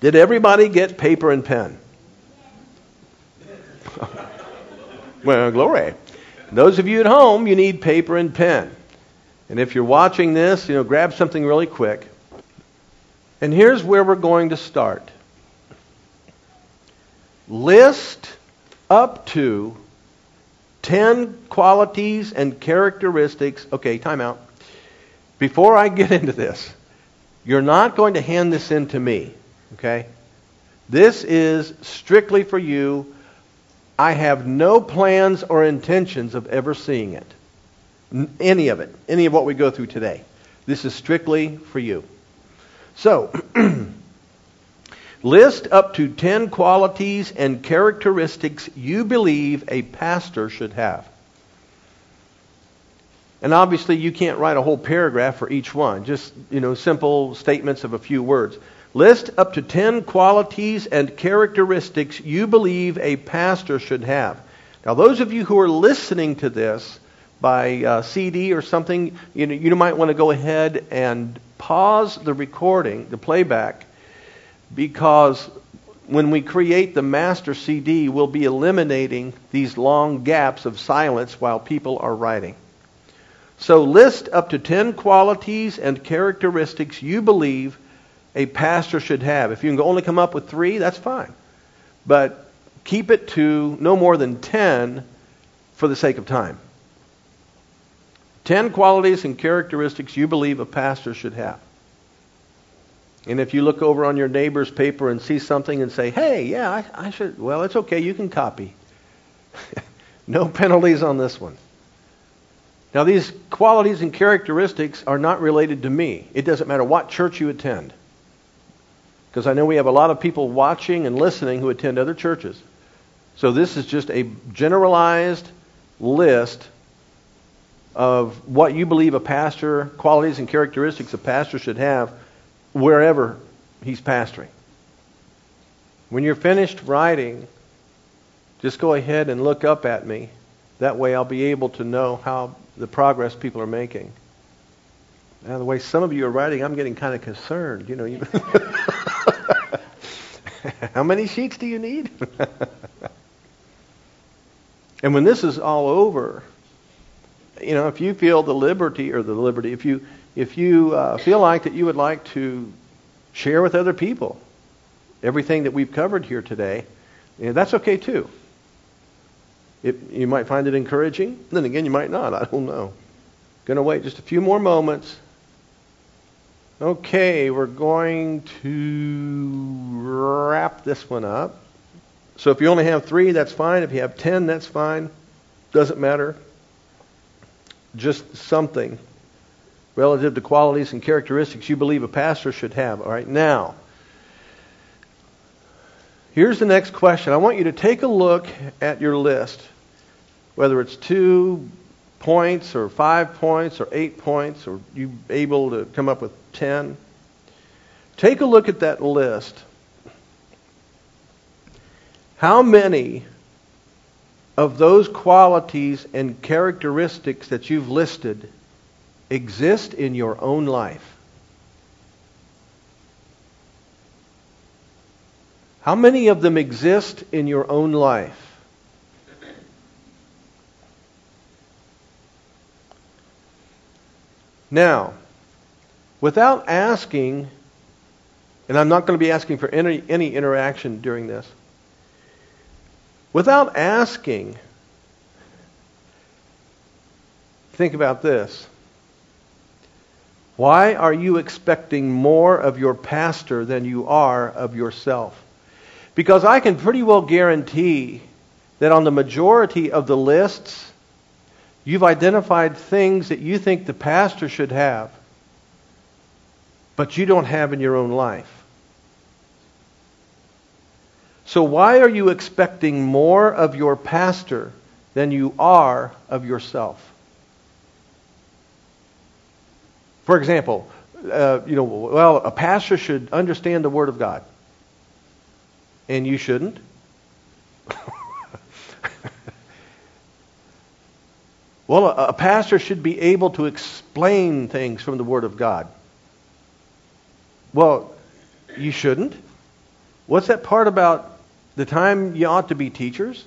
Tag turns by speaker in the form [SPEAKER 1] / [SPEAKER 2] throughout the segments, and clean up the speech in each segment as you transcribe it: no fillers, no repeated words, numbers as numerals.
[SPEAKER 1] Did everybody get paper and pen? Well, glory. Those of you at home, you need paper and pen. And if you're watching this, grab something really quick. And here's where we're going to start. List up to 10 qualities and characteristics. Okay, time out. Before I get into this, you're not going to hand this in to me, okay? This is strictly for you. I have no plans or intentions of ever seeing it. Any of it. Any of what we go through today. This is strictly for you. So, list up to 10 qualities and characteristics you believe a pastor should have. And obviously you can't write a whole paragraph for each one. Just, simple statements of a few words. List up to 10 qualities and characteristics you believe a pastor should have. Now, those of you who are listening to this by CD or something, you might want to go ahead and pause the recording, the playback, because when we create the master CD, we'll be eliminating these long gaps of silence while people are writing. So list up to 10 qualities and characteristics you believe a pastor should have. If you can only come up with 3, that's fine. But keep it to no more than 10 for the sake of time. 10 qualities and characteristics you believe a pastor should have. And if you look over on your neighbor's paper and see something and say, hey, yeah, I should, well, it's okay, you can copy. No penalties on this one. Now, these qualities and characteristics are not related to me. It doesn't matter what church you attend. Because I know we have a lot of people watching and listening who attend other churches. So this is just a generalized list of what you believe a pastor, qualities and characteristics a pastor should have wherever he's pastoring. When you're finished writing, just go ahead and look up at me. That way I'll be able to know how the progress people are making. Now, the way some of you are writing, I'm getting kind of concerned. How many sheets do you need? And when this is all over, if you feel if you feel like that you would like to share with other people everything that we've covered here today, that's okay too. You might find it encouraging. Then again, you might not. I don't know. Going to wait just a few more moments. Okay, we're going to wrap this one up. So if you only have 3, that's fine. If you have 10, that's fine. Doesn't matter. Just something relative to qualities and characteristics you believe a pastor should have. All right, now, here's the next question. I want you to take a look at your list, whether it's 2 points or 5 points or 8 points, or you able to come up with 10. Take a look at that list. How many of those qualities and characteristics that you've listed exist in your own life? How many of them exist in your own life? Now, without asking, and I'm not going to be asking for any interaction during this, without asking, think about this. Why are you expecting more of your pastor than you are of yourself? Because I can pretty well guarantee that on the majority of the lists, you've identified things that you think the pastor should have, but you don't have in your own life. So why are you expecting more of your pastor than you are of yourself? For example, a pastor should understand the Word of God. And you shouldn't. Well, a pastor should be able to explain things from the Word of God. Well, you shouldn't. What's that part about the time you ought to be teachers?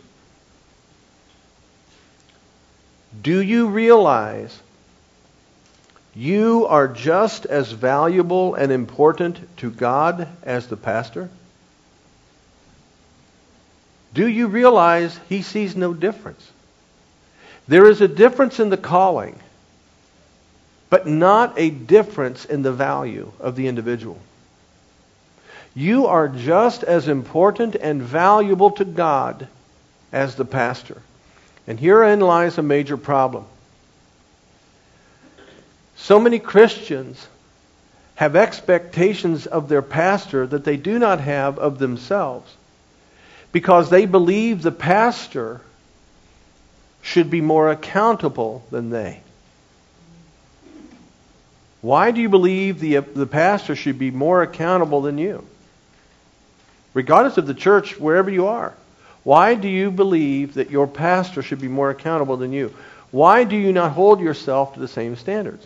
[SPEAKER 1] Do you realize you are just as valuable and important to God as the pastor? Do you realize He sees no difference? There is a difference in the calling, but not a difference in the value of the individual. You are just as important and valuable to God as the pastor. And herein lies a major problem. So many Christians have expectations of their pastor that they do not have of themselves, because they believe the pastor should be more accountable than they. Why do you believe the pastor should be more accountable than you? Regardless of the church, wherever you are. Why do you believe that your pastor should be more accountable than you? Why do you not hold yourself to the same standards?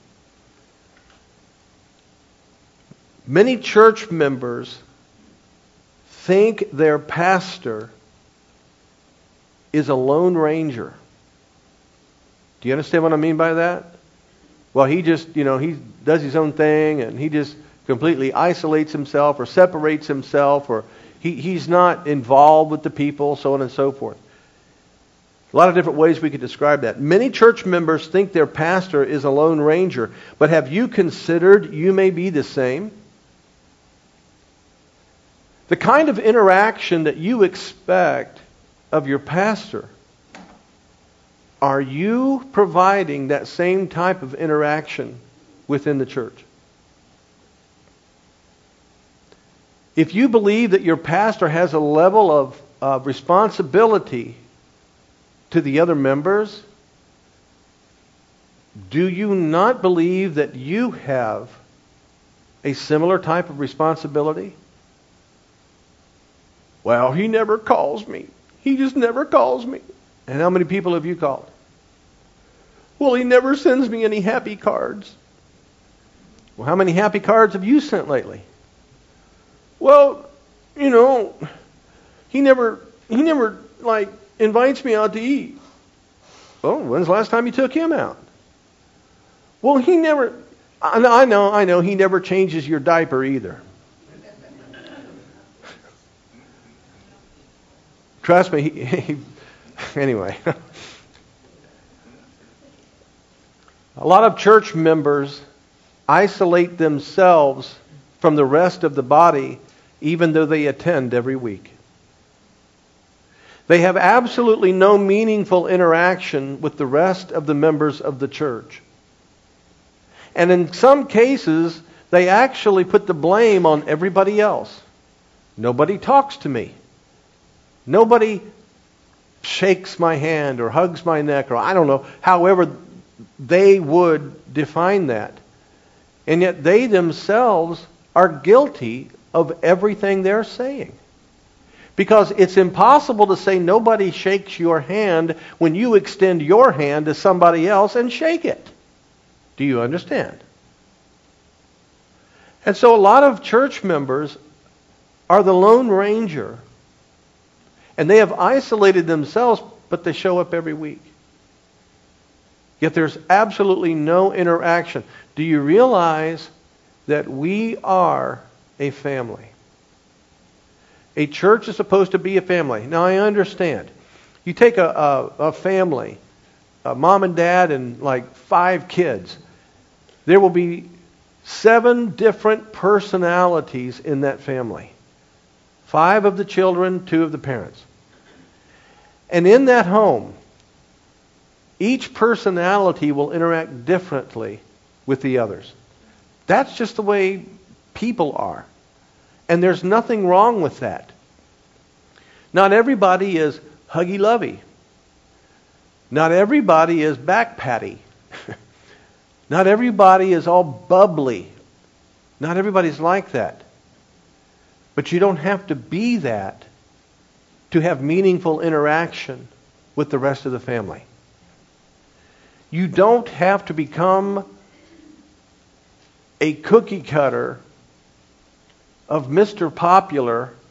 [SPEAKER 1] Many church members think their pastor is a lone ranger. Do you understand what I mean by that? Well, he just, he does his own thing, and he just completely isolates himself or separates himself, or he's not involved with the people, so on and so forth. A lot of different ways we could describe that. Many church members think their pastor is a lone ranger, but have you considered you may be the same? The kind of interaction that you expect of your pastor, are you providing that same type of interaction within the church? If you believe that your pastor has a level of responsibility to the other members, do you not believe that you have a similar type of responsibility? Well, he never calls me. He just never calls me. And how many people have you called? Well, he never sends me any happy cards. Well, how many happy cards have you sent lately? Well, he never invites me out to eat. Oh, when's the last time you took him out? Well, he never, I know, he never changes your diaper either. Trust me, anyway. A lot of church members isolate themselves from the rest of the body, even though they attend every week. They have absolutely no meaningful interaction with the rest of the members of the church. And in some cases, they actually put the blame on everybody else. Nobody talks to me. Nobody shakes my hand or hugs my neck, or I don't know, however they would define that. And yet they themselves are guilty of everything they're saying. Because it's impossible to say nobody shakes your hand when you extend your hand to somebody else and shake it. Do you understand? And so a lot of church members are the Lone Ranger. And they have isolated themselves, but they show up every week. Yet there's absolutely no interaction. Do you realize that we are a family? A church is supposed to be a family. Now, I understand. You take a family, a mom and dad and like 5 kids. There will be 7 different personalities in that family. 5 of the children, 2 of the parents. And in that home, each personality will interact differently with the others. That's just the way people are. And there's nothing wrong with that. Not everybody is huggy-lovey. Not everybody is back-patty. Not everybody is all bubbly. Not everybody's like that. But you don't have to be that to have meaningful interaction with the rest of the family. You don't have to become a cookie cutter of Mr. Popular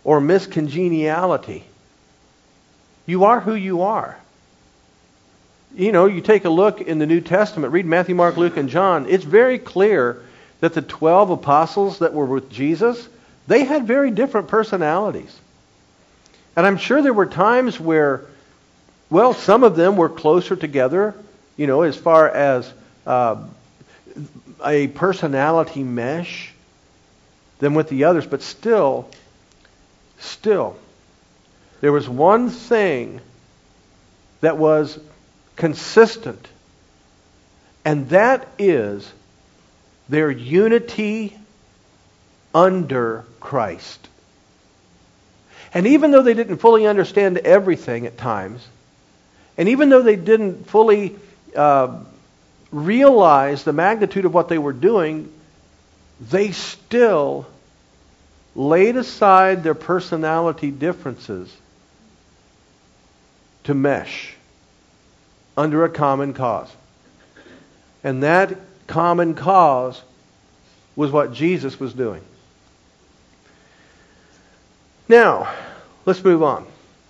[SPEAKER 1] or miscongeniality. You are who you are. You know, you take a look in the New Testament, read Matthew, Mark, Luke, and John. It's very clear that the 12 apostles that were with Jesus, they had very different personalities. And I'm sure there were times where, well, some of them were closer together, you know, as far as a personality mesh than with the others. But still, there was one thing that was consistent, and that is their unity under Christ. And even though they didn't fully understand everything at times, and even though they didn't fully realize the magnitude of what they were doing, they still laid aside their personality differences to mesh under a common cause. And that common cause was what Jesus was doing. Now, let's move on.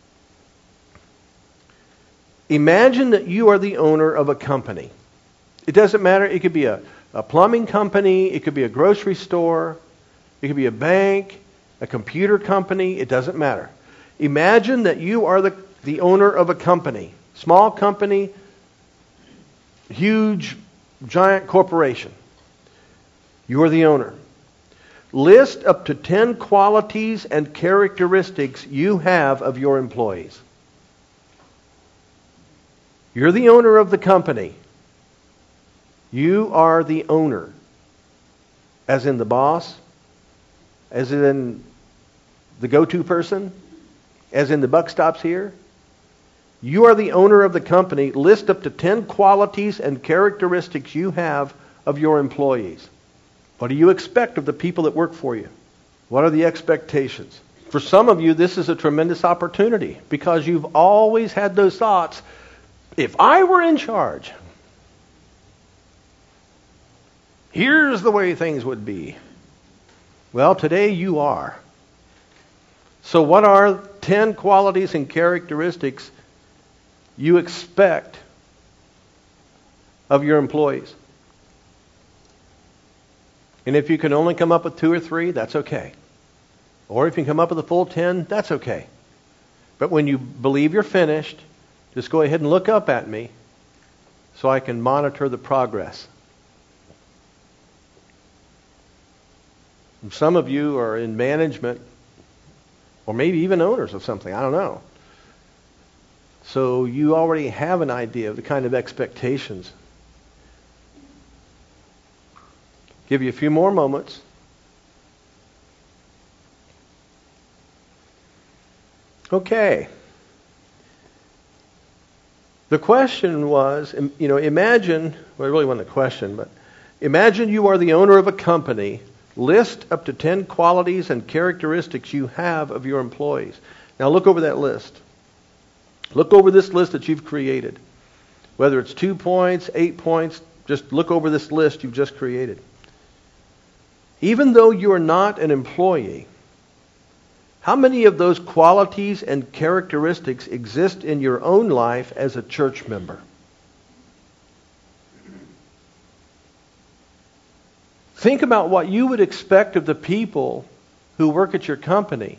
[SPEAKER 1] Imagine that you are the owner of a company. It doesn't matter. It could be a plumbing company. It could be a grocery store. It could be a bank, a computer company. It doesn't matter. Imagine that you are the owner of a company. Small company, huge, giant corporation. You are the owner. List up to 10 qualities and characteristics you have of your employees. You're the owner of the company. You are the owner. As in the boss, as in the go-to person, as in the buck stops here. You are the owner of the company. List up to 10 qualities and characteristics you have of your employees. What do you expect of the people that work for you? What are the expectations? For some of you, this is a tremendous opportunity because you've always had those thoughts. If I were in charge, here's the way things would be. Well, today you are. So what are 10 qualities and characteristics you expect of your employees? And if you can only come up with 2 or 3, that's okay. Or if you can come up with a full 10, that's okay. But when you believe you're finished, just go ahead and look up at me so I can monitor the progress. And some of you are in management, or maybe even owners of something, I don't know. So you already have an idea of the kind of expectations. Give you a few more moments. Okay. The question was, imagine, well, it really wasn't a question, but imagine you are the owner of a company. List up to 10 qualities and characteristics you have of your employees. Now look over that list. Look over this list that you've created. Whether it's 2 points, 8 points, just look over this list you've just created. Even though you are not an employee, how many of those qualities and characteristics exist in your own life as a church member? Think about what you would expect of the people who work at your company.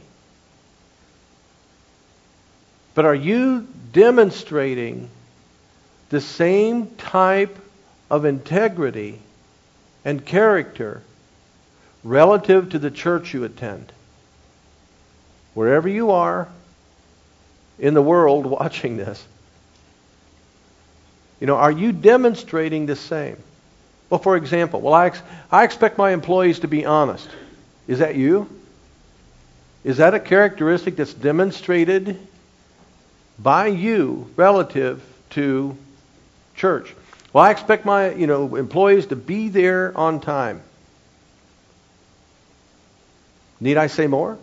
[SPEAKER 1] But are you demonstrating the same type of integrity and character relative to the church you attend? Wherever you are in the world watching this, are you demonstrating the same? Well, for example, I expect my employees to be honest. Is that you? Is that a characteristic that's demonstrated by you relative to church? Well, I expect my employees to be there on time. Need I say more?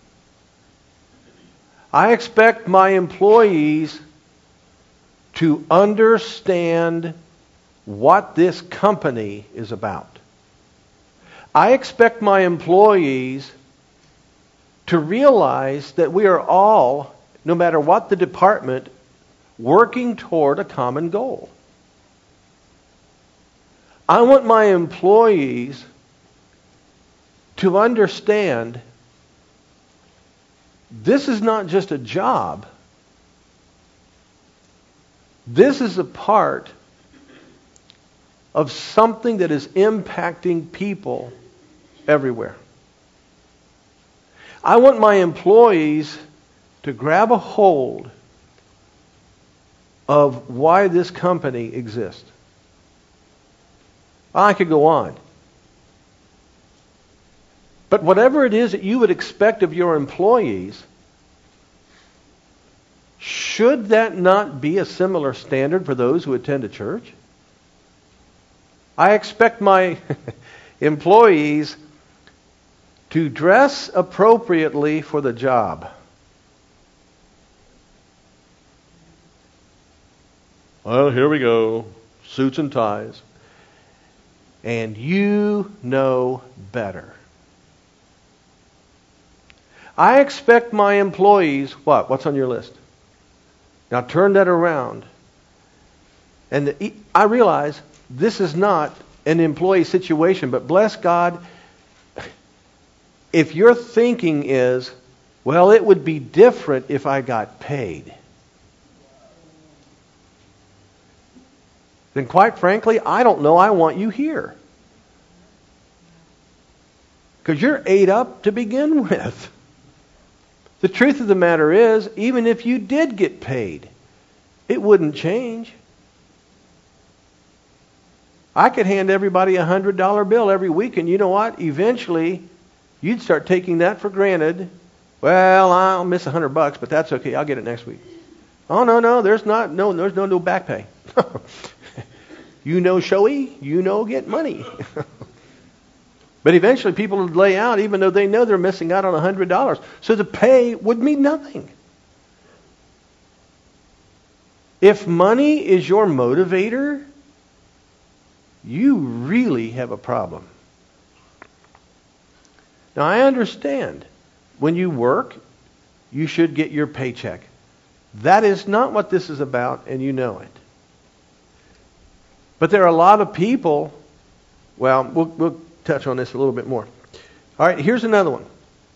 [SPEAKER 1] I expect my employees to understand what this company is about. I expect my employees to realize that we are all, no matter what the department, working toward a common goal. I want my employees to understand this is not just a job. This is a part of something that is impacting people everywhere. I want my employees to grab a hold of why this company exists. I could go on. But whatever it is that you would expect of your employees, should that not be a similar standard for those who attend a church? I expect my employees to dress appropriately for the job. Well, here we go. Suits and ties. And you know better. I expect my employees, what? What's on your list? Now turn that around. And I realize this is not an employee situation, but bless God, if your thinking is, well, it would be different if I got paid, then quite frankly, I don't know I want you here. Because you're ate up to begin with. The truth of the matter is, even if you did get paid, it wouldn't change. I could hand everybody a $100 bill every week, and you know what? Eventually, you'd start taking that for granted. Well, I'll miss $100, but that's okay. I'll get it next week. Oh no, there's no back pay. You know, showy, you know, get money. But eventually, people would lay out, even though they know they're missing out on $100. So the pay would mean nothing. If money is your motivator, you really have a problem. Now, I understand when you work, you should get your paycheck. That is not what this is about, and you know it. But there are a lot of people, well, we'll touch on this a little bit more. All right, here's another one.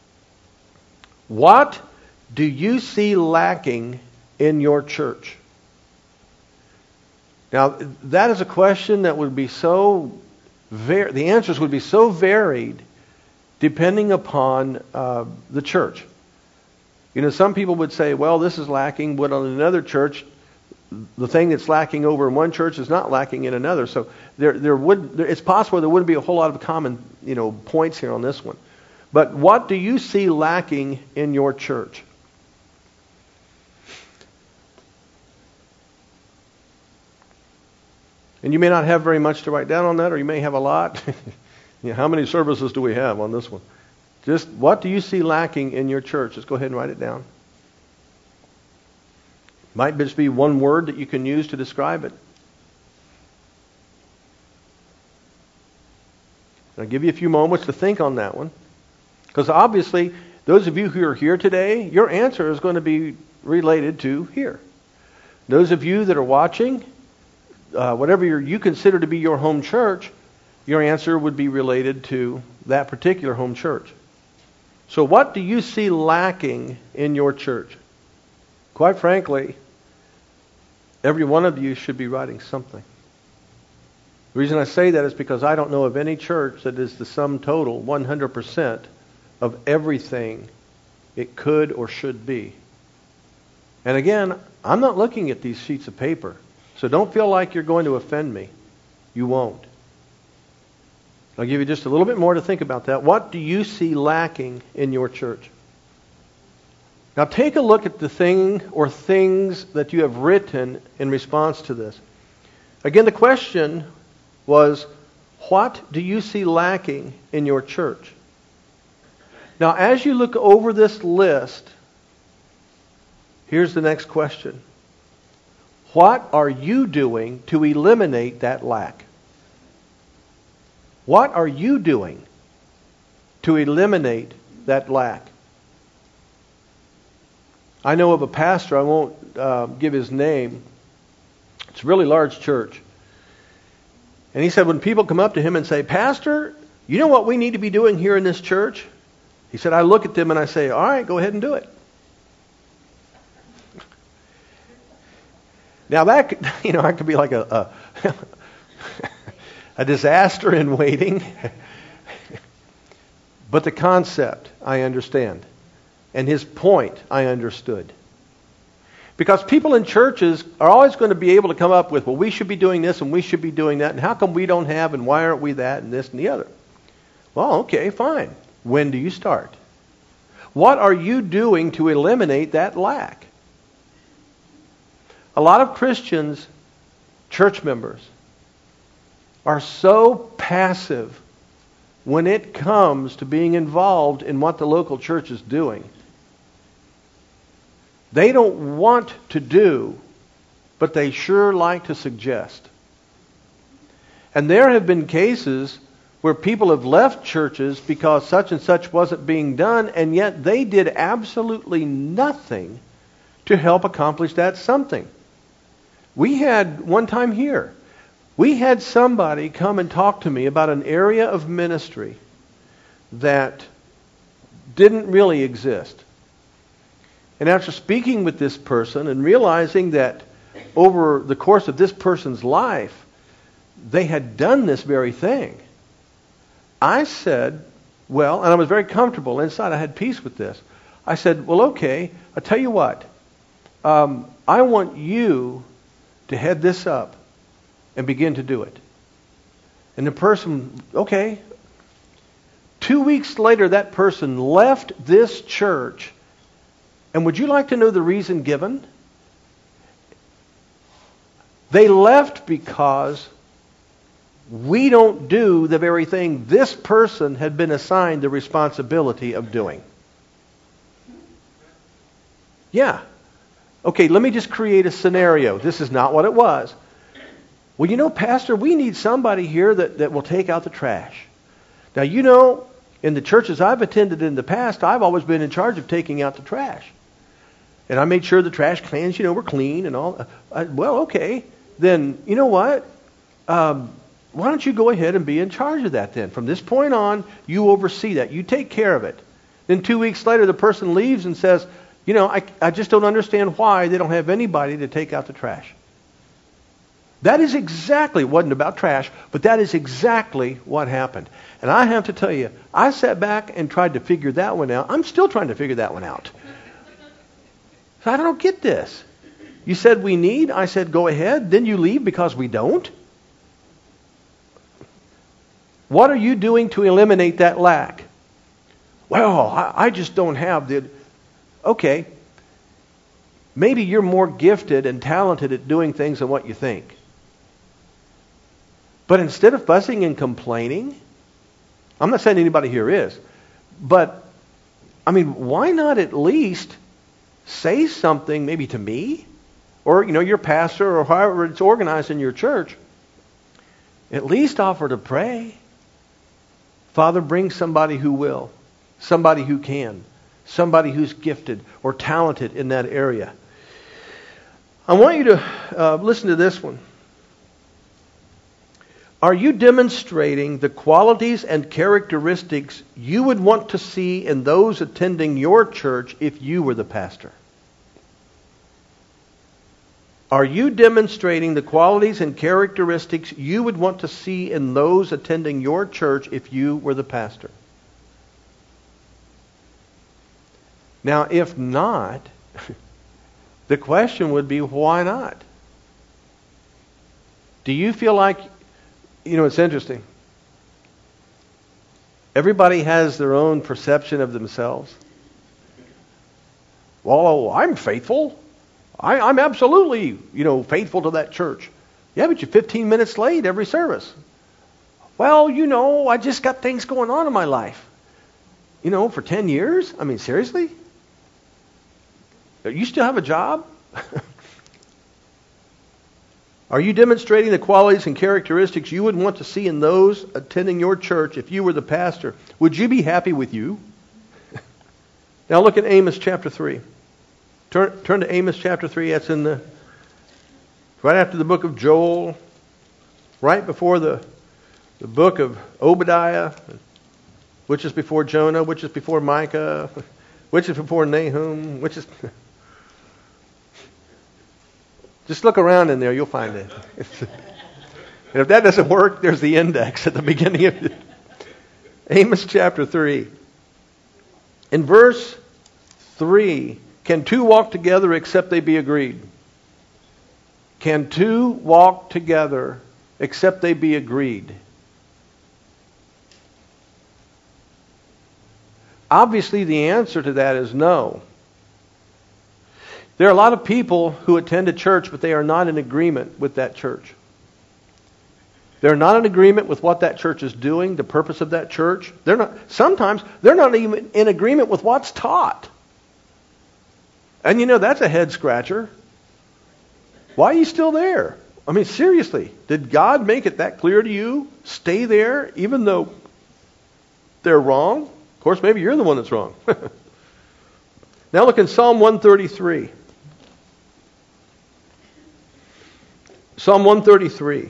[SPEAKER 1] What do you see lacking in your church? Now, that is a question that would be so the answers would be so varied depending upon the church. You know, some people would say, well, this is lacking, but on another church, the thing that's lacking over in one church is not lacking in another. So it's possible there wouldn't be a whole lot of common, points here on this one. But what do you see lacking in your church? And you may not have very much to write down on that, or you may have a lot. How many services do we have on this one? Just what do you see lacking in your church? Just go ahead and write it down. Might just be one word that you can use to describe it. I'll give you a few moments to think on that one. Because obviously, those of you who are here today, your answer is going to be related to here. Those of you that are watching, whatever you consider to be your home church, your answer would be related to that particular home church. So what do you see lacking in your church? Quite frankly, every one of you should be writing something. The reason I say that is because I don't know of any church that is the sum total, 100%, of everything it could or should be. And again, I'm not looking at these sheets of paper, so don't feel like you're going to offend me. You won't. I'll give you just a little bit more to think about that. What do you see lacking in your church? Now take a look at the thing or things that you have written in response to this. Again, the question was, what do you see lacking in your church? Now, as you look over this list, here's the next question. What are you doing to eliminate that lack? What are you doing to eliminate that lack? I know of a pastor, I won't give his name. It's a really large church. And he said when people come up to him and say, Pastor, you know what we need to be doing here in this church? He said, I look at them and I say, all right, go ahead and do it. Now that could be like a disaster in waiting. But the concept, I understand. And his point, I understood. Because people in churches are always going to be able to come up with, well, we should be doing this and we should be doing that. And how come we don't have and why aren't we that and this and the other? Well, okay, fine. When do you start? What are you doing to eliminate that lack? A lot of Christians, church members, are so passive when it comes to being involved in what the local church is doing. They don't want to do, but they sure like to suggest. And there have been cases where people have left churches because such and such wasn't being done, and yet they did absolutely nothing to help accomplish that something. We had one time here, we had somebody come and talk to me about an area of ministry that didn't really exist. And after speaking with this person and realizing that over the course of this person's life, they had done this very thing, I said, well, and I was very comfortable inside. I had peace with this. I said, well, okay, I'll tell you what. I want you to head this up and begin to do it. And the person, okay. 2 weeks later, that person left this church. And would you like to know the reason given? They left because we don't do the very thing this person had been assigned the responsibility of doing. Yeah. Okay, let me just create a scenario. This is not what it was. Well, you know, Pastor, we need somebody here that will take out the trash. Now, you know, in the churches I've attended in the past, I've always been in charge of taking out the trash. And I made sure the trash cans, were clean and all. Well, okay. Then, you know what? Why don't you go ahead and be in charge of that then? From this point on, you oversee that. You take care of it. Then 2 weeks later, the person leaves and says, I just don't understand why they don't have anybody to take out the trash. That is exactly, it wasn't about trash, but that is exactly what happened. And I have to tell you, I sat back and tried to figure that one out. I'm still trying to figure that one out. So I don't get this. You said we need, I said go ahead, then you leave because we don't? What are you doing to eliminate that lack? Well, I just don't have the... Okay, maybe you're more gifted and talented at doing things than what you think. But instead of fussing and complaining, I'm not saying anybody here is, but, why not at least say something maybe to me, or, your pastor, or however it's organized in your church, at least offer to pray. Father, bring somebody who will, somebody who can, somebody who's gifted or talented in that area. I want you to listen to this one. Are you demonstrating the qualities and characteristics you would want to see in those attending your church if you were the pastor? Are you demonstrating the qualities and characteristics you would want to see in those attending your church if you were the pastor? Now, if not, the question would be, why not? Do you feel like, it's interesting. Everybody has their own perception of themselves. Well, I'm faithful. I'm absolutely, faithful to that church. Yeah, but you're 15 minutes late every service. Well, I just got things going on in my life. For 10 years? Seriously? You still have a job? Are you demonstrating the qualities and characteristics you would want to see in those attending your church if you were the pastor? Would you be happy with you? Now look at Amos chapter 3. Turn to Amos chapter 3. That's right after the book of Joel, right before the book of Obadiah, which is before Jonah, which is before Micah, which is before Nahum, which is... Just look around in there, you'll find it. And if that doesn't work, there's the index at the beginning of it. Amos chapter 3. In verse 3, can two walk together except they be agreed? Can two walk together except they be agreed? Obviously, the answer to that is no. There are a lot of people who attend a church, but they are not in agreement with that church. They're not in agreement with what that church is doing, the purpose of that church. Sometimes they're not even in agreement with what's taught. And that's a head scratcher. Why are you still there? I mean, seriously, did God make it that clear to you? Stay there even though they're wrong? Of course, maybe you're the one that's wrong. Now look in Psalm 133. Psalm 133.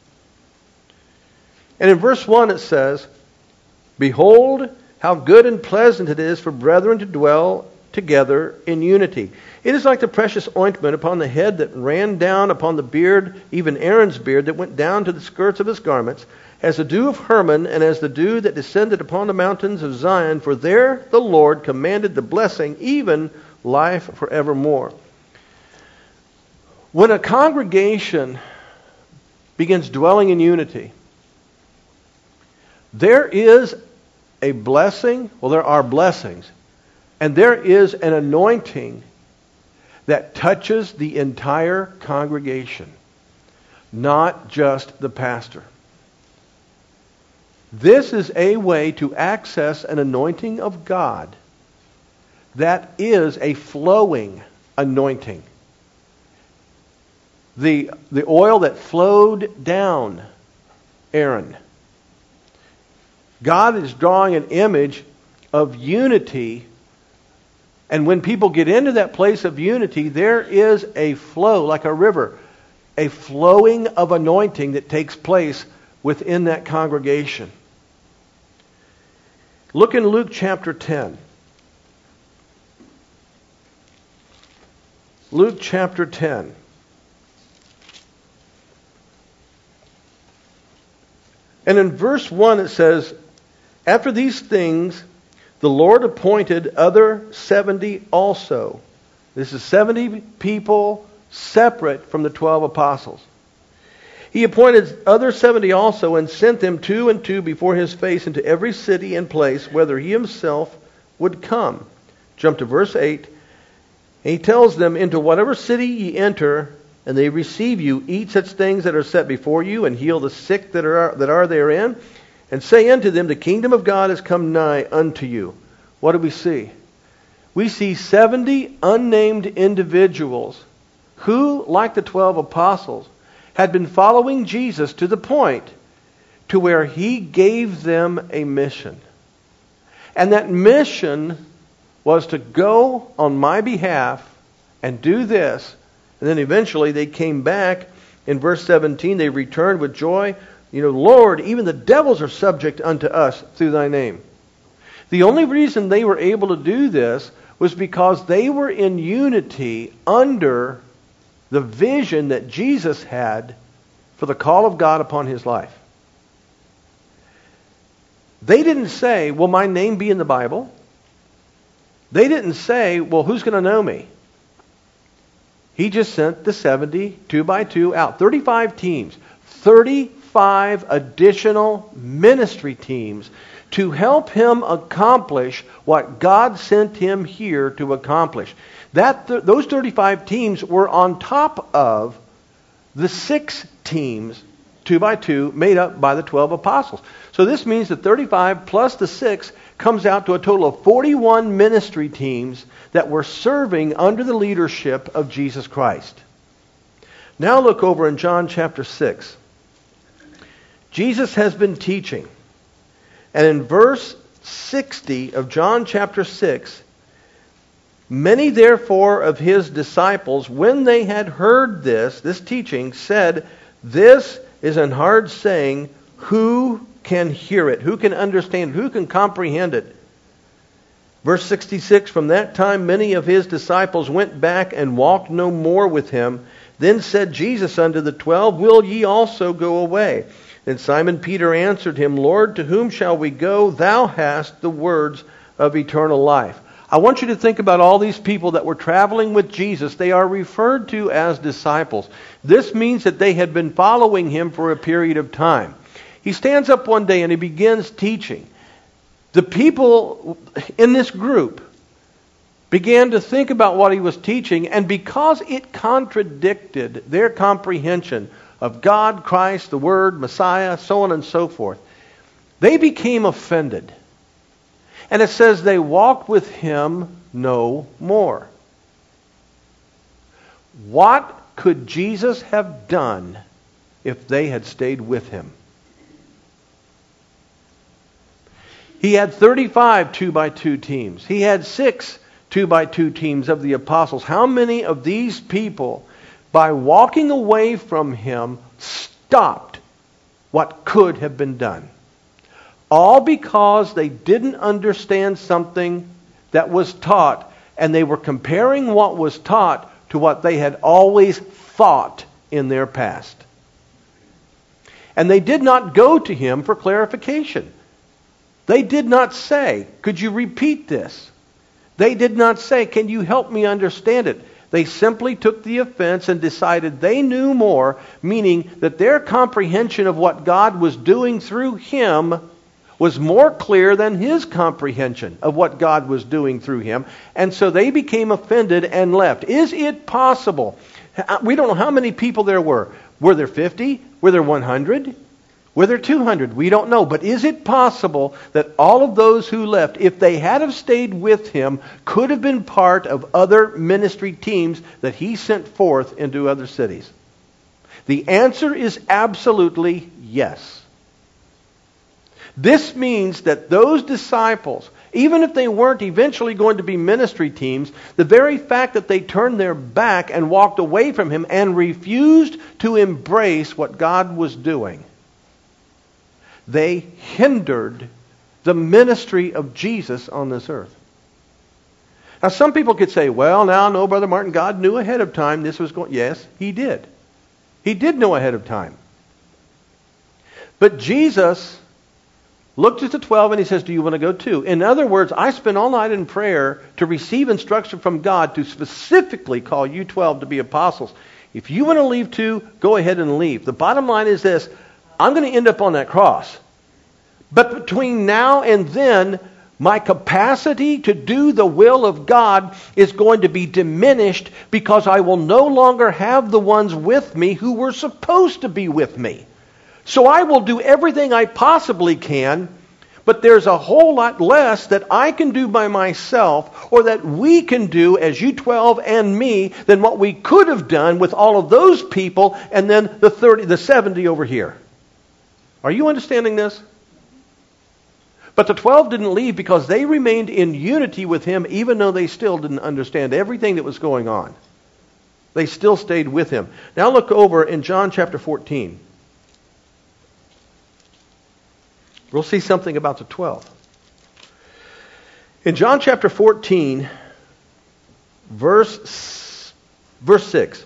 [SPEAKER 1] And in verse 1 it says, "Behold, how good and pleasant it is for brethren to dwell together in unity. It is like the precious ointment upon the head that ran down upon the beard, even Aaron's beard, that went down to the skirts of his garments, as the dew of Hermon, and as the dew that descended upon the mountains of Zion. For there the Lord commanded the blessing, even life forevermore." When a congregation begins dwelling in unity, there is a blessing, there are blessings, and there is an anointing that touches the entire congregation, not just the pastor. This is a way to access an anointing of God that is a flowing anointing. The oil that flowed down Aaron. God is drawing an image of unity, and when people get into that place of unity, there is a flow, like a river, a flowing of anointing that takes place within that congregation. Look in Luke chapter 10. Luke chapter 10. And in verse 1 it says, "After these things, the Lord appointed other 70 also." This is 70 people separate from the 12 apostles. "He appointed other 70 also, and sent them 2 and 2 before his face into every city and place, whither he himself would come." Jump to verse 8. And he tells them, "Into whatever city ye enter, and they receive you, eat such things that are set before you, and heal the sick that are therein, and say unto them, the kingdom of God is come nigh unto you." What do we see? We see 70 unnamed individuals who, like the 12 apostles, had been following Jesus to the point to where he gave them a mission. And that mission was to go on my behalf and do this. And then eventually they came back. In verse 17, they returned with joy. "Lord, even the devils are subject unto us through thy name." The only reason they were able to do this was because they were in unity under the vision that Jesus had for the call of God upon his life. They didn't say, "Will my name be in the Bible?" They didn't say, "Well, who's going to know me?" He just sent the 70, 2 by 2 out. 35 teams. 35 additional ministry teams to help him accomplish what God sent him here to accomplish. Those 35 teams were on top of the 6 teams, 2 by 2, made up by the 12 apostles. So this means that 35 plus the 6 comes out to a total of 41 ministry teams that were serving under the leadership of Jesus Christ. Now look over in John chapter 6. Jesus has been teaching. And in verse 60 of John chapter 6, Many therefore of his disciples, when they had heard this teaching, said, "This is an hard saying. Who can hear it? Who can understand it? Who can comprehend it?" Verse 66, "From that time many of his disciples went back and walked no more with him. Then said Jesus unto the 12, Will ye also go away? Then Simon Peter answered him, Lord, to whom shall we go? Thou hast the words of eternal life." I want you to think about all these people that were traveling with Jesus. They are referred to as disciples. This means that they had been following him for a period of time. He stands up one day and he begins teaching. The people in this group began to think about what he was teaching, and because it contradicted their comprehension of God, Christ, the Word, Messiah, so on and so forth, they became offended. And it says they walked with him no more. What could Jesus have done if they had stayed with him? He had 35 2x2 teams. He had 6 2x2 teams of the apostles. How many of these people, by walking away from him, stopped what could have been done? All because they didn't understand something that was taught, and they were comparing what was taught to what they had always thought in their past. And they did not go to him for clarification. They did not say, "Could you repeat this?" They did not say, "Can you help me understand it?" They simply took the offense and decided they knew more, meaning that their comprehension of what God was doing through him was more clear than his comprehension of what God was doing through him. And so they became offended and left. Is it possible? We don't know how many people there were. Were there 50? Were there 100? Were there 200? We don't know. But is it possible that all of those who left, if they had have stayed with him, could have been part of other ministry teams that he sent forth into other cities? The answer is absolutely yes. This means that those disciples, even if they weren't eventually going to be ministry teams, the very fact that they turned their back and walked away from him and refused to embrace what God was doing, they hindered the ministry of Jesus on this earth. Now some people could say, "Well, now, no, Brother Martin, God knew ahead of time this was going." Yes, he did. He did know ahead of time. But Jesus looked at the 12 and he says, "Do you want to go too?" In other words, I spent all night in prayer to receive instruction from God to specifically call you 12 to be apostles. If you want to leave too, go ahead and leave. The bottom line is this: I'm going to end up on that cross. But between now and then, my capacity to do the will of God is going to be diminished because I will no longer have the ones with me who were supposed to be with me. So I will do everything I possibly can, but there's a whole lot less that I can do by myself, or that we can do as you 12 and me, than what we could have done with all of those people and then the 70 over here. Are you understanding this? But the 12 didn't leave because they remained in unity with him, even though they still didn't understand everything that was going on. They still stayed with him. Now look over in John chapter 14. We'll see something about the 12. In John chapter 14, verse 6.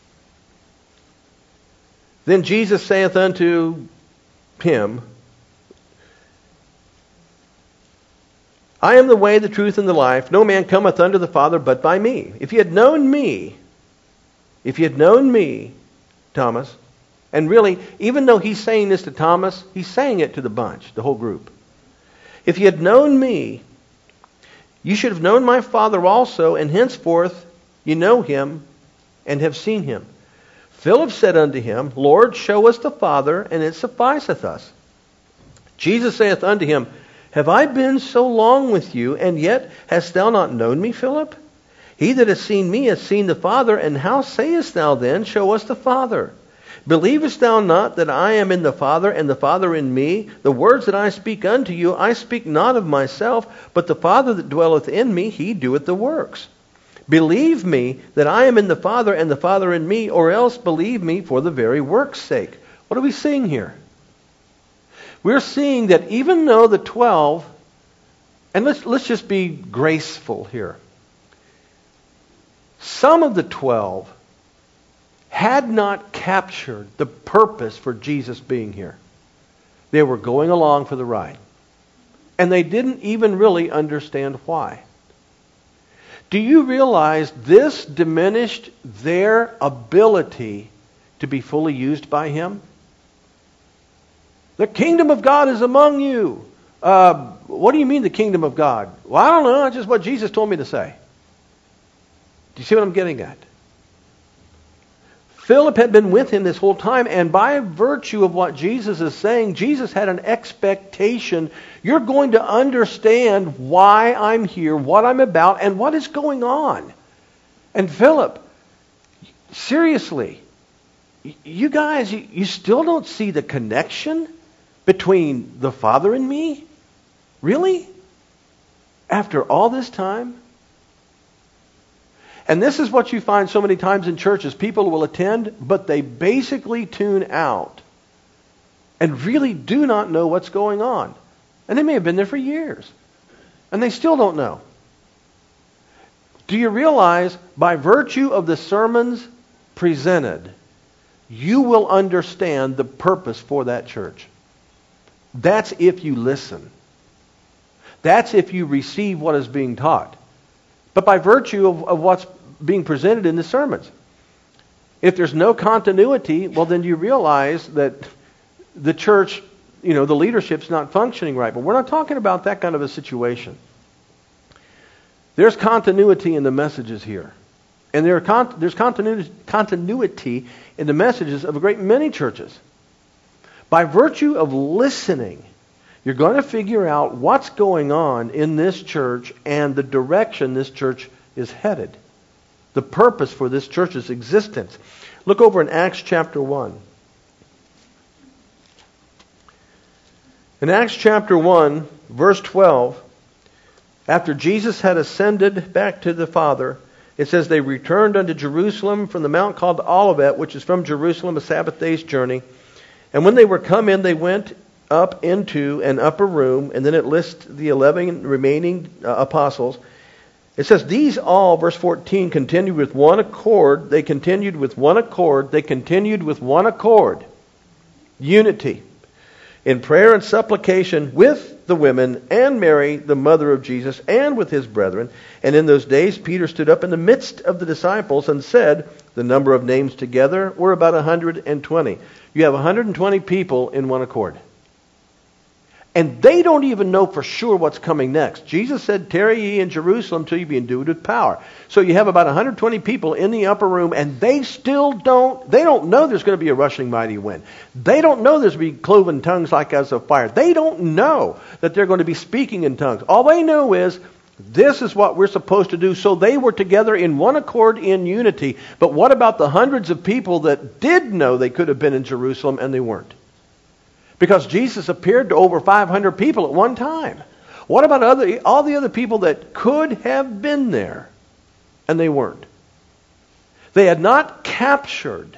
[SPEAKER 1] Then Jesus saith unto him, I am the way, the truth, and the life. No man cometh unto the Father but by me. If you had known me, Thomas, and really, even though he's saying this to Thomas, he's saying it to the bunch, the whole group. If you had known me, you should have known my Father also, and henceforth you know him and have seen him. Philip said unto him, Lord, show us the Father, and it sufficeth us. Jesus saith unto him, Have I been so long with you, and yet hast thou not known me, Philip? He that hath seen me hath seen the Father, and how sayest thou then, Show us the Father? Believest thou not that I am in the Father, and the Father in me? The words that I speak unto you, I speak not of myself, but the Father that dwelleth in me, he doeth the works. Believe me that I am in the Father and the Father in me, or else believe me for the very work's sake. What are we seeing here? We're seeing that even though the 12, and let's just be graceful here. Some of the 12 had not captured the purpose for Jesus being here. They were going along for the ride. And they didn't even really understand why. Do you realize this diminished their ability to be fully used by Him? The kingdom of God is among you. What do you mean the kingdom of God? Well, I don't know. That's just what Jesus told me to say. Do you see what I'm getting at? Philip had been with him this whole time, and by virtue of what Jesus is saying, Jesus had an expectation. You're going to understand why I'm here, what I'm about, and what is going on. And Philip, seriously, you guys, you still don't see the connection between the Father and me? Really? After all this time? And this is what you find so many times in churches. People will attend, but they basically tune out and really do not know what's going on. And they may have been there for years, and they still don't know. Do you realize, by virtue of the sermons presented, you will understand the purpose for that church? That's if you listen. That's if you receive what is being taught. But by virtue of what's being presented in the sermons. If there's no continuity, well, then you realize that the church, the leadership's not functioning right. But we're not talking about that kind of a situation. There's continuity in the messages here. And there's continuity in the messages of a great many churches. By virtue of listening, you're going to figure out what's going on in this church and the direction this church is headed. The purpose for this church's existence. Look over in Acts chapter 1. In Acts chapter 1, verse 12, after Jesus had ascended back to the Father, it says, they returned unto Jerusalem from the mount called Olivet, which is from Jerusalem, a Sabbath day's journey. And when they were come in, they went up into an upper room, and then it lists the 11 remaining apostles. It says, these all, verse 14, continued with one accord. They continued with one accord. They continued with one accord. Unity. In prayer and supplication with the women and Mary, the mother of Jesus, and with his brethren. And in those days Peter stood up in the midst of the disciples and said, the number of names together were about 120. You have 120 people in one accord. And they don't even know for sure what's coming next. Jesus said, tarry ye in Jerusalem till you be endued with power. So you have about 120 people in the upper room, and they don't know there's going to be a rushing mighty wind. They don't know there's going to be cloven tongues like as of fire. They don't know that they're going to be speaking in tongues. All they know is, this is what we're supposed to do. So they were together in one accord in unity. But what about the hundreds of people that did know they could have been in Jerusalem and they weren't? Because Jesus appeared to over 500 people at one time. What about all the other people that could have been there and they weren't? They had not captured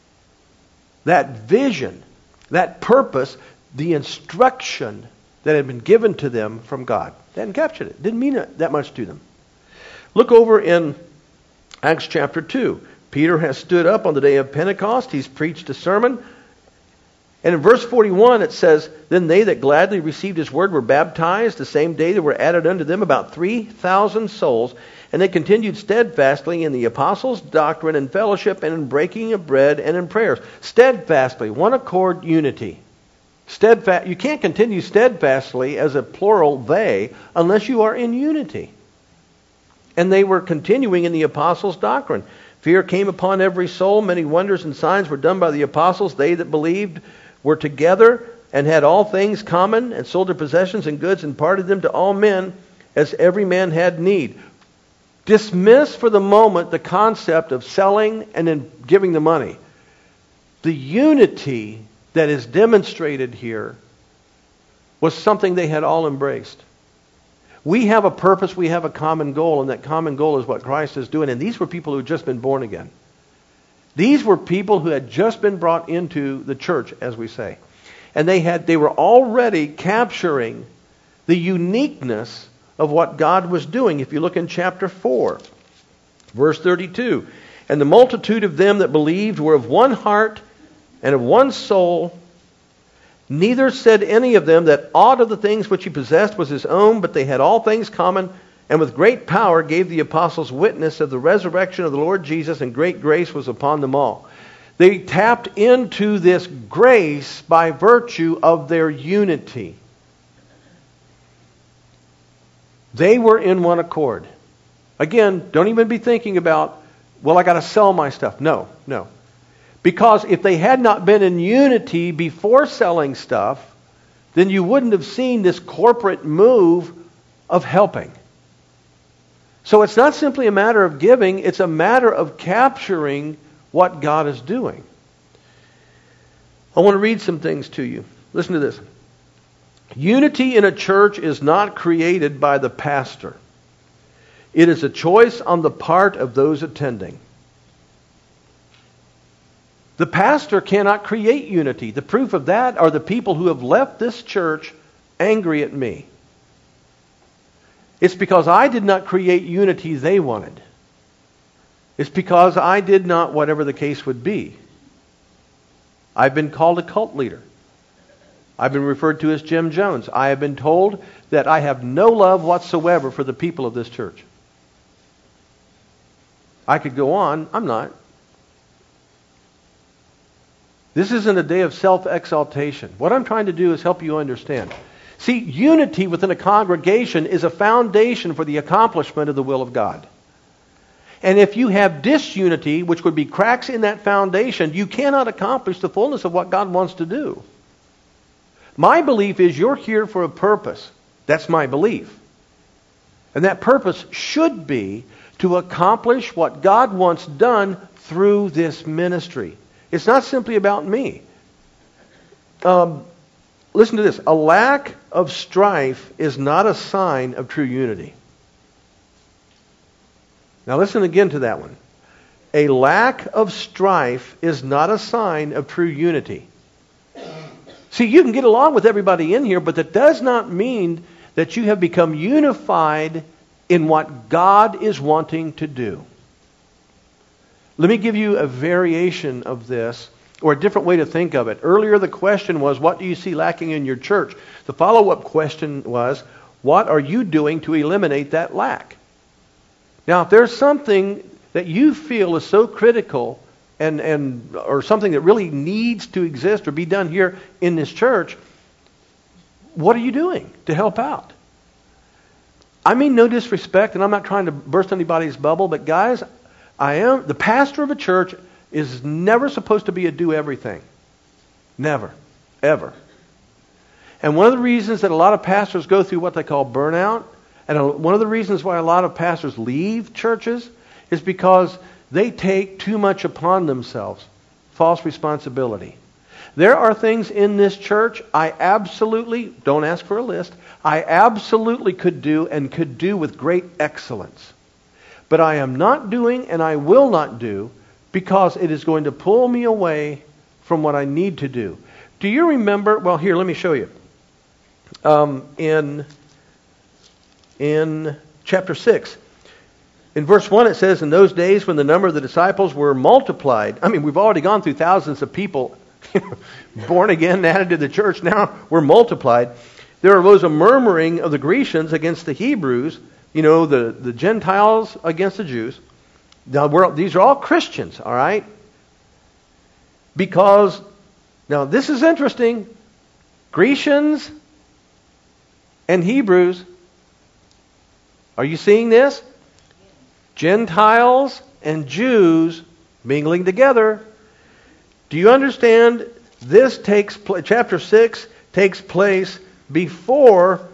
[SPEAKER 1] that vision, that purpose, the instruction that had been given to them from God. They hadn't captured it. Didn't mean that much to them. Look over in Acts chapter 2. Peter has stood up on the day of Pentecost. He's preached a sermon. And in verse 41 it says, then they that gladly received his word were baptized. The same day there were added unto them about 3,000 souls. And they continued steadfastly in the apostles' doctrine and fellowship and in breaking of bread and in prayers. Steadfastly, one accord, unity. You can't continue steadfastly as a plural they unless you are in unity. And they were continuing in the apostles' doctrine. Fear came upon every soul. Many wonders and signs were done by the apostles. They that believed were together and had all things common, and sold their possessions and goods and parted them to all men as every man had need. Dismiss for the moment the concept of selling and then giving the money. The unity that is demonstrated here was something they had all embraced. We have a purpose, we have a common goal, and that common goal is what Christ is doing. And these were people who had just been born again. These were people who had just been brought into the church, as we say. And they were already capturing the uniqueness of what God was doing. If you look in chapter 4, verse 32, and the multitude of them that believed were of one heart and of one soul. Neither said any of them that aught of the things which he possessed was his own, but they had all things common, and with great power gave the apostles witness of the resurrection of the Lord Jesus, and great grace was upon them all. They tapped into this grace by virtue of their unity. They were in one accord. Again, don't even be thinking about, well, I got to sell my stuff. No. Because if they had not been in unity before selling stuff, then you wouldn't have seen this corporate move of helping. So it's not simply a matter of giving, it's a matter of capturing what God is doing. I want to read some things to you. Listen to this. Unity in a church is not created by the pastor. It is a choice on the part of those attending. The pastor cannot create unity. The proof of that are the people who have left this church angry at me. It's because I did not create unity they wanted. It's because I did not, whatever the case would be. I've been called a cult leader. I've been referred to as Jim Jones. I have been told that I have no love whatsoever for the people of this church. I could go on. I'm not. This isn't a day of self-exaltation. What I'm trying to do is help you understand. See, unity within a congregation is a foundation for the accomplishment of the will of God. And if you have disunity, which would be cracks in that foundation, you cannot accomplish the fullness of what God wants to do. My belief is you're here for a purpose. That's my belief. And that purpose should be to accomplish what God wants done through this ministry. It's not simply about me. Listen to this. A lack of strife is not a sign of true unity. Now listen again to that one. A lack of strife is not a sign of true unity. See, you can get along with everybody in here, but that does not mean that you have become unified in what God is wanting to do. Let me give you a variation of this, or a different way to think of it. Earlier the question was, what do you see lacking in your church? The follow-up question was, what are you doing to eliminate that lack? Now, if there's something that you feel is so critical or something that really needs to exist or be done here in this church, what are you doing to help out? I mean no disrespect, and I'm not trying to burst anybody's bubble, but guys, the pastor of a church is never supposed to be a do-everything. Never. Ever. And one of the reasons that a lot of pastors go through what they call burnout, and one of the reasons why a lot of pastors leave churches, is because they take too much upon themselves. False responsibility. There are things in this church I absolutely, don't ask for a list, I absolutely could do and could do with great excellence. But I am not doing and I will not do because it is going to pull me away from what I need to do. Do you remember, well here, let me show you. In chapter 6, in verse 1 it says, in those days when the number of the disciples were multiplied, I mean we've already gone through thousands of people born again, added to the church, now we're multiplied. There arose a murmuring of the Grecians against the Hebrews, the Gentiles against the Jews. Now, these are all Christians, all right? Because, now this is interesting, Grecians and Hebrews, are you seeing this? Gentiles and Jews mingling together. Do you understand? This chapter 6 takes place before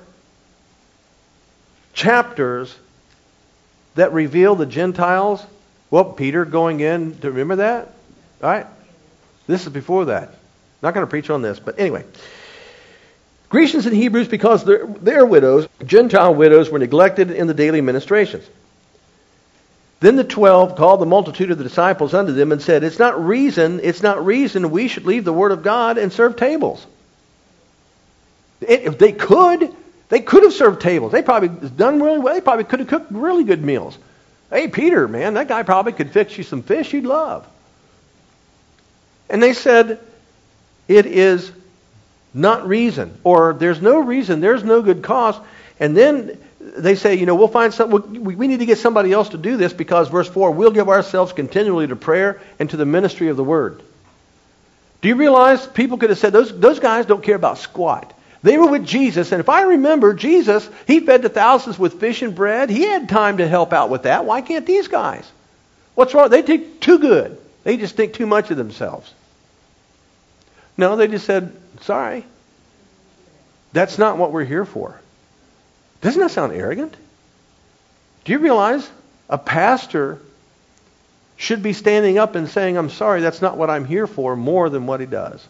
[SPEAKER 1] chapters that reveal the Gentiles. Well, Peter going in, to remember that? All right? This is before that. Not going to preach on this, but anyway. Grecians and Hebrews, because their widows, Gentile widows, were neglected in the daily ministrations. Then the 12 called the multitude of the disciples unto them and said, it's not reason we should leave the word of God and serve tables. If they could have served tables. They probably done really well. They probably could have cooked really good meals. Hey, Peter, man, that guy probably could fix you some fish you'd love. And they said, it is not reason, or there's no reason, there's no good cause. And then they say, we'll find something. We need to get somebody else to do this because, verse 4, we'll give ourselves continually to prayer and to the ministry of the word. Do you realize people could have said, those guys don't care about squat. They were with Jesus, and if I remember, Jesus, he fed the thousands with fish and bread. He had time to help out with that. Why can't these guys? What's wrong? They think too good. They just think too much of themselves. No, they just said, sorry. That's not what we're here for. Doesn't that sound arrogant? Do you realize a pastor should be standing up and saying, I'm sorry, that's not what I'm here for, more than what he does?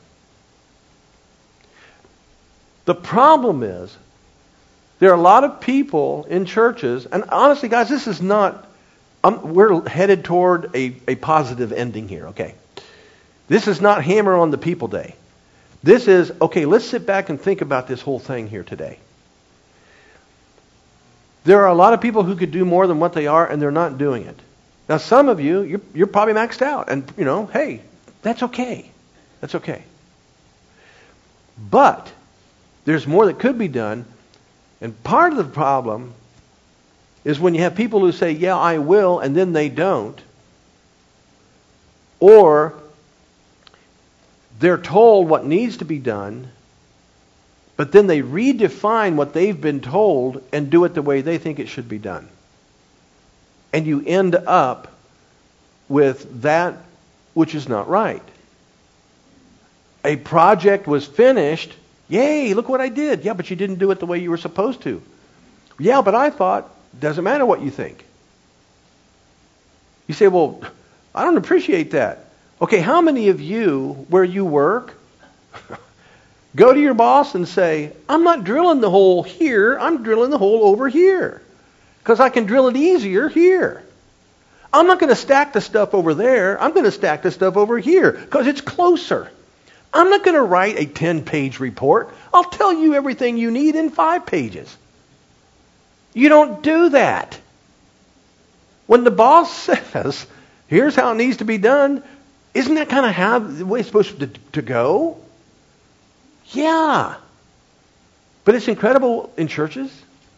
[SPEAKER 1] The problem is, there are a lot of people in churches, and honestly, guys, this is not, we're headed toward a positive ending here, okay? This is not hammer on the people day. This is, okay, let's sit back and think about this whole thing here today. There are a lot of people who could do more than what they are, and they're not doing it. Now, some of you're probably maxed out, and, hey, that's okay. That's okay. But there's more that could be done, and part of the problem is when you have people who say, yeah, I will, and then they don't. Or they're told what needs to be done, but then they redefine what they've been told and do it the way they think it should be done. And you end up with that which is not right. A project was finished. Yay, look what I did. Yeah, but you didn't do it the way you were supposed to. Yeah, but I thought, doesn't matter what you think. You say, well, I don't appreciate that. Okay, how many of you, where you work, go to your boss and say, I'm not drilling the hole here, I'm drilling the hole over here. Because I can drill it easier here. I'm not going to stack the stuff over there, I'm going to stack the stuff over here, because it's closer. I'm not going to write a 10-page report. I'll tell you everything you need in 5 pages. You don't do that. When the boss says, here's how it needs to be done, isn't that kind of how the way it's supposed to go? Yeah. But it's incredible in churches.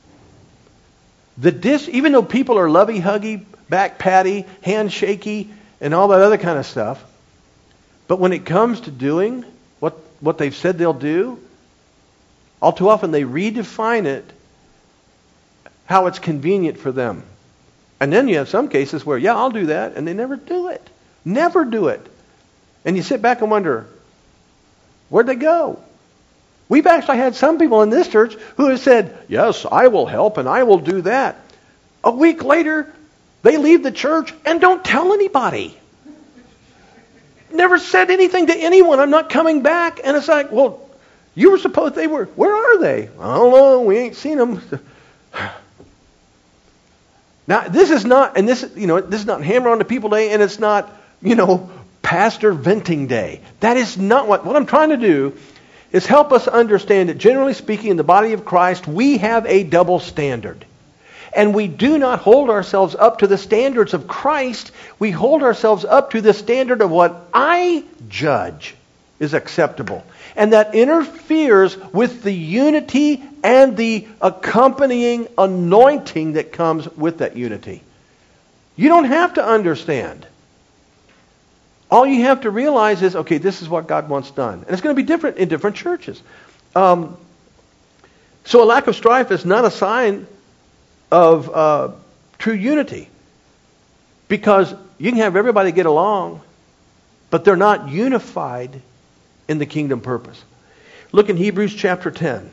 [SPEAKER 1] Even though people are lovey-huggy, back-patty, hand-shaky, and all that other kind of stuff, but when it comes to doing what they've said they'll do, all too often they redefine it how it's convenient for them. And then you have some cases where, yeah, I'll do that, and they never do it. Never do it. And you sit back and wonder, where'd they go? We've actually had some people in this church who have said, yes, I will help and I will do that. A week later, they leave the church and don't tell anybody. Never said anything to anyone. I'm not coming back. And it's like, well, you were supposed they were. Where are they? I don't know. We ain't seen them. Now, this is not, and this is not hammer on the people day, and it's not, pastor venting day. That is not what I'm trying to do is help us understand that generally speaking in the body of Christ, we have a double standard. And we do not hold ourselves up to the standards of Christ. We hold ourselves up to the standard of what I judge is acceptable. And that interferes with the unity and the accompanying anointing that comes with that unity. You don't have to understand. All you have to realize is, okay, this is what God wants done. And it's going to be different in different churches. So a lack of strife is not a sign of true unity. Because you can have everybody get along, but they're not unified in the kingdom purpose. Look in Hebrews chapter 10.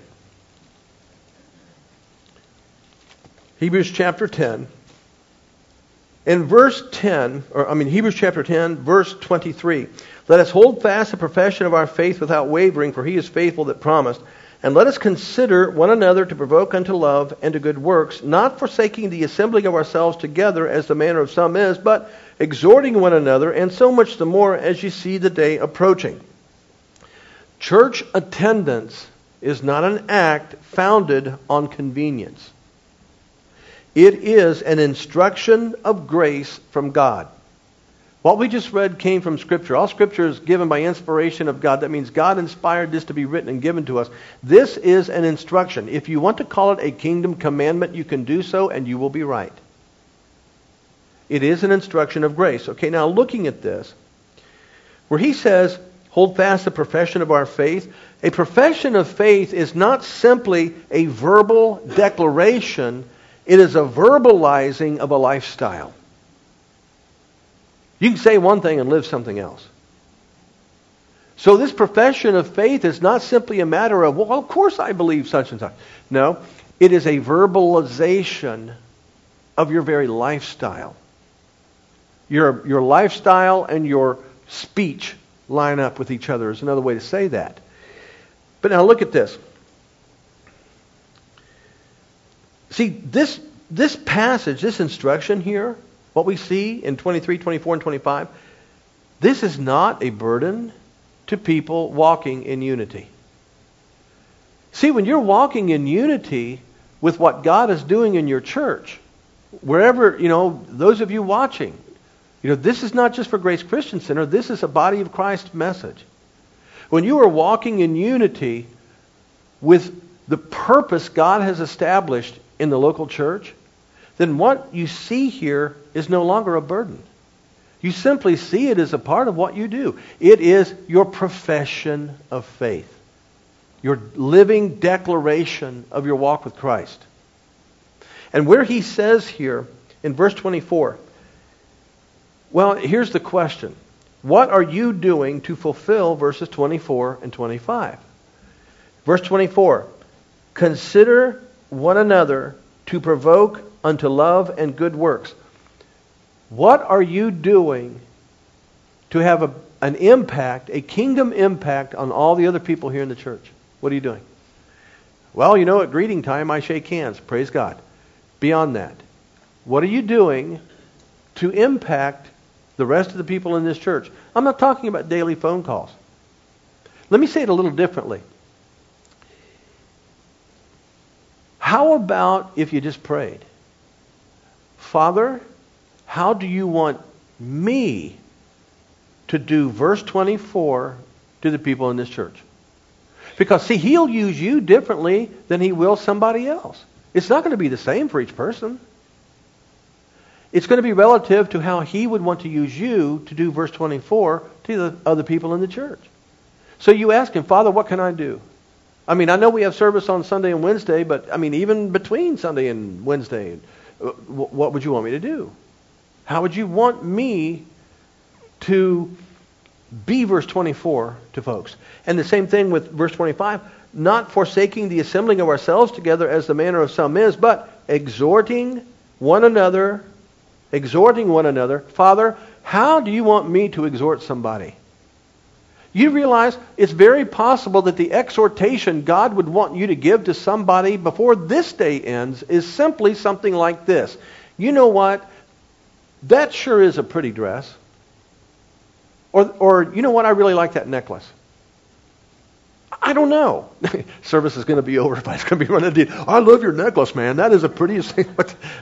[SPEAKER 1] Hebrews chapter 10. In verse 10, Hebrews chapter 10, verse 23. Let us hold fast the profession of our faith without wavering, for he is faithful that promised. And let us consider one another to provoke unto love and to good works, not forsaking the assembling of ourselves together as the manner of some is, but exhorting one another, and so much the more as you see the day approaching. Church attendance is not an act founded on convenience. It is an instruction of grace from God. What we just read came from Scripture. All Scripture is given by inspiration of God. That means God inspired this to be written and given to us. This is an instruction. If you want to call it a kingdom commandment, you can do so and you will be right. It is an instruction of grace. Okay, now looking at this, where he says, hold fast the profession of our faith. A profession of faith is not simply a verbal declaration. It is a verbalizing of a lifestyle. You can say one thing and live something else. So this profession of faith is not simply a matter of, well, of course I believe such and such. No, it is a verbalization of your very lifestyle. Your lifestyle and your speech line up with each other is another way to say that. But now look at this. See, this passage, this instruction here, what we see in 23, 24, and 25, this is not a burden to people walking in unity. See, when you're walking in unity with what God is doing in your church, wherever, those of you watching, this is not just for Grace Christian Center, this is a body of Christ message. When you are walking in unity with the purpose God has established in the local church, then what you see here is no longer a burden. You simply see it as a part of what you do. It is your profession of faith, your living declaration of your walk with Christ. And where he says here in verse 24, well, here's the question. What are you doing to fulfill verses 24 and 25? Verse 24, consider one another to provoke unto love and good works. What are you doing to have an impact, a kingdom impact on all the other people here in the church? What are you doing? Well, at greeting time I shake hands. Praise God. Beyond that, what are you doing to impact the rest of the people in this church? I'm not talking about daily phone calls. Let me say it a little differently. How about if you just prayed? Father, how do you want me to do verse 24 to the people in this church? Because, see, he'll use you differently than he will somebody else. It's not going to be the same for each person. It's going to be relative to how he would want to use you to do verse 24 to the other people in the church. So you ask him, Father, what can I do? I know we have service on Sunday and Wednesday, but even between Sunday and Wednesday, what would you want me to do? How would you want me to be verse 24 to folks? And the same thing with verse 25, not forsaking the assembling of ourselves together as the manner of some is, but exhorting one another. Father, how do you want me to exhort somebody? You realize it's very possible that the exhortation God would want you to give to somebody before this day ends is simply something like this. You know what? That sure is a pretty dress. Or you know what? I really like that necklace. I don't know. Service is going to be over if it's going to be running deep. I love your necklace, man. That is the prettiest thing.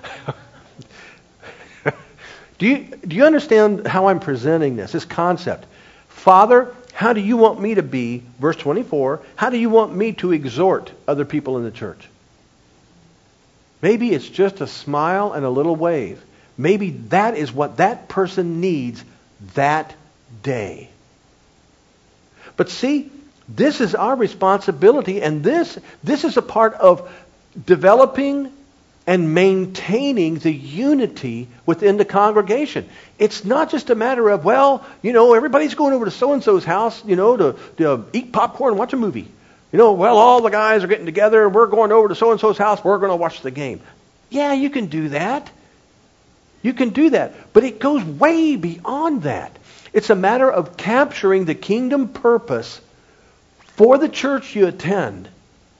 [SPEAKER 1] Do you understand how I'm presenting this concept? Father, how do you want me to be, verse 24, how do you want me to exhort other people in the church? Maybe it's just a smile and a little wave. Maybe that is what that person needs that day. But see, this is our responsibility, and this is a part of developing and maintaining the unity within the congregation. It's not just a matter of, everybody's going over to so-and-so's house, to eat popcorn and watch a movie. All the guys are getting together and we're going over to so-and-so's house, we're going to watch the game. Yeah, you can do that. You can do that. But it goes way beyond that. It's a matter of capturing the kingdom purpose for the church you attend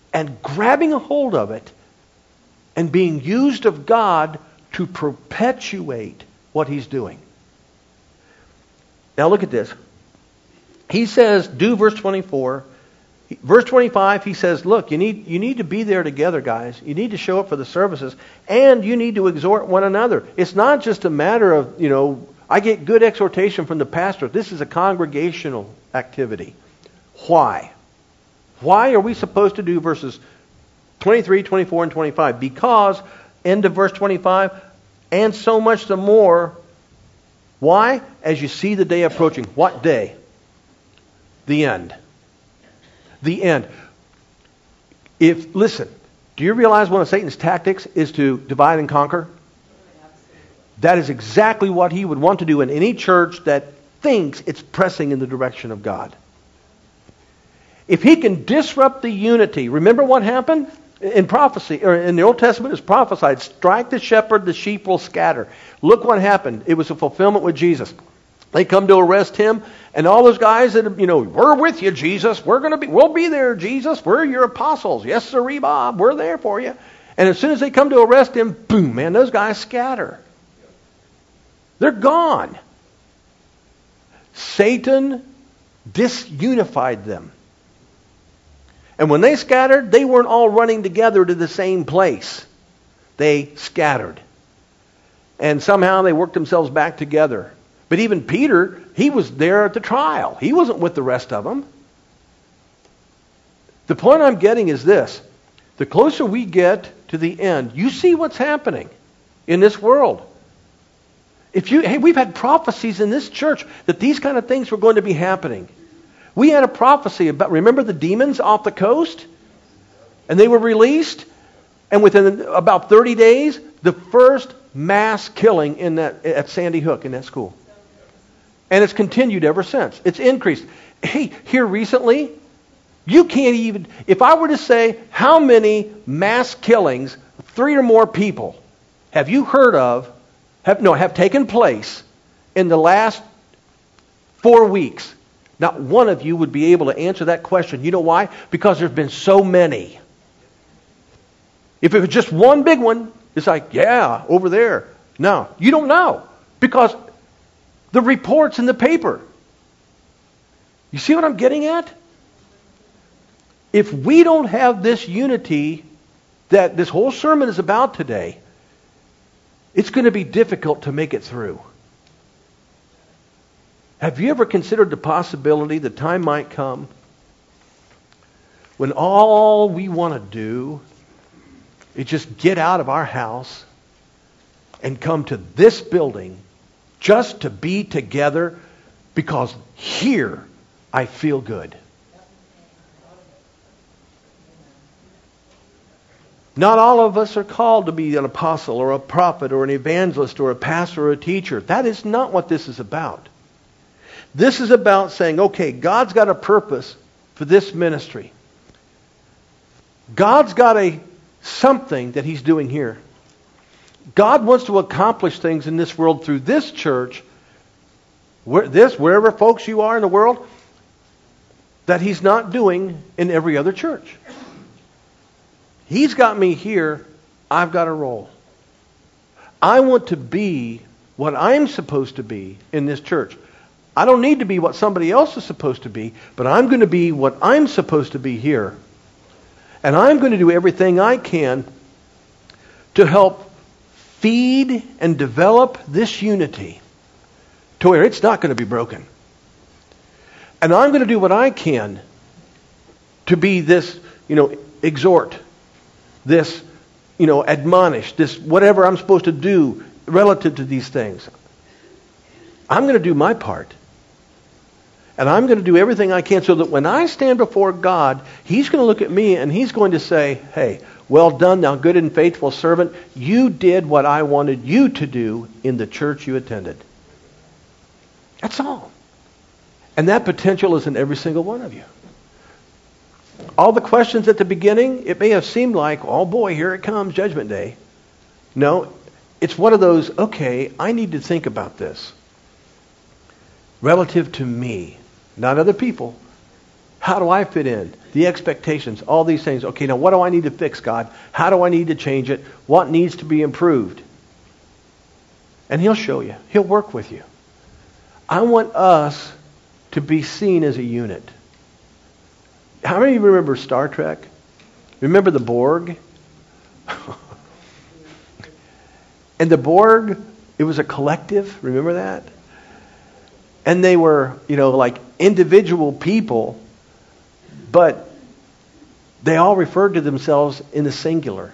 [SPEAKER 1] and grabbing a hold of it and being used of God to perpetuate what he's doing. Now look at this. He says, do verse 24. Verse 25, he says, look, you need to be there together, guys. You need to show up for the services, and you need to exhort one another. It's not just a matter of, I get good exhortation from the pastor. This is a congregational activity. Why? Why are we supposed to do verses 23, 24, and 25? Because, end of verse 25, and so much the more. Why? As you see the day approaching. What day? The end. The end. Listen, do you realize one of Satan's tactics is to divide and conquer? That is exactly what he would want to do in any church that thinks it's pressing in the direction of God. If he can disrupt the unity, remember what happened? In prophecy, or in the Old Testament, it's prophesied, strike the shepherd, the sheep will scatter. Look what happened. It was a fulfillment with Jesus. They come to arrest him, and all those guys that, we're with you, Jesus. We'll be there, Jesus. We're your apostles. Yes, sir, Bob. We're there for you. And as soon as they come to arrest him, boom, man, those guys scatter. They're gone. Satan disunified them. And when they scattered, they weren't all running together to the same place. They scattered. And somehow they worked themselves back together. But even Peter, he was there at the trial. He wasn't with the rest of them. The point I'm getting is this. The closer we get to the end, you see what's happening in this world. We've had prophecies in this church that these kind of things were going to be happening. We had a prophecy about, remember the demons off the coast? And they were released. And within about 30 days, the first mass killing at Sandy Hook in that school. And it's continued ever since. It's increased. Hey, here recently, you can't even, if I were to say how many mass killings, 3 or more people, have you heard of, have taken place in the last 4 weeks, not one of you would be able to answer that question. You know why? Because there have been so many. If it was just one big one, it's like, yeah, over there. No, you don't know. Because the reports in the paper. You see what I'm getting at? If we don't have this unity that this whole sermon is about today, it's going to be difficult to make it through. Have you ever considered the possibility the time might come when all we want to do is just get out of our house and come to this building just to be together because here I feel good? Not all of us are called to be an apostle or a prophet or an evangelist or a pastor or a teacher. That is not what this is about. This is about saying, okay, God's got a purpose for this ministry. God's got something that He's doing here. God wants to accomplish things in this world through this church, wherever folks you are in the world, that He's not doing in every other church. He's got me here. I've got a role. I want to be what I'm supposed to be in this church. I don't need to be what somebody else is supposed to be, but I'm going to be what I'm supposed to be here. And I'm going to do everything I can to help feed and develop this unity to where it's not going to be broken. And I'm going to do what I can to be this, exhort, this, admonish, this whatever I'm supposed to do relative to these things. I'm going to do my part. And I'm going to do everything I can so that when I stand before God, He's going to look at me and He's going to say, hey, well done, thou good and faithful servant. You did what I wanted you to do in the church you attended. That's all. And that potential is in every single one of you. All the questions at the beginning, it may have seemed like, oh boy, here it comes, Judgment Day. No, it's one of those, okay, I need to think about this. Relative to me, not other people. How do I fit in? The expectations, all these things. Okay, now what do I need to fix, God? How do I need to change it? What needs to be improved? And He'll show you. He'll work with you. I want us to be seen as a unit. How many of you remember Star Trek? Remember the Borg? And the Borg, it was a collective. Remember that? And they were, like individual people, but they all referred to themselves in the singular.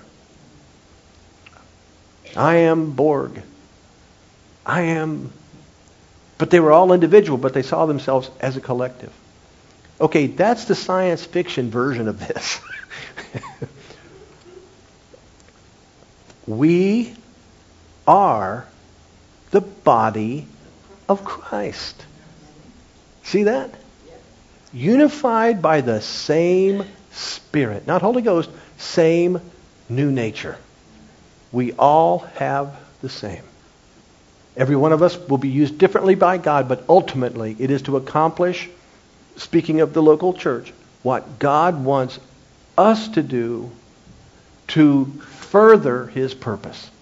[SPEAKER 1] I am Borg. I am. But they were all individual, but they saw themselves as a collective. Okay, that's the science fiction version of this. We are the body of Christ. See that? Unified by the same Spirit. Not Holy Ghost, same new nature. We all have the same. Every one of us will be used differently by God, but ultimately it is to accomplish, speaking of the local church, what God wants us to do to further His purpose.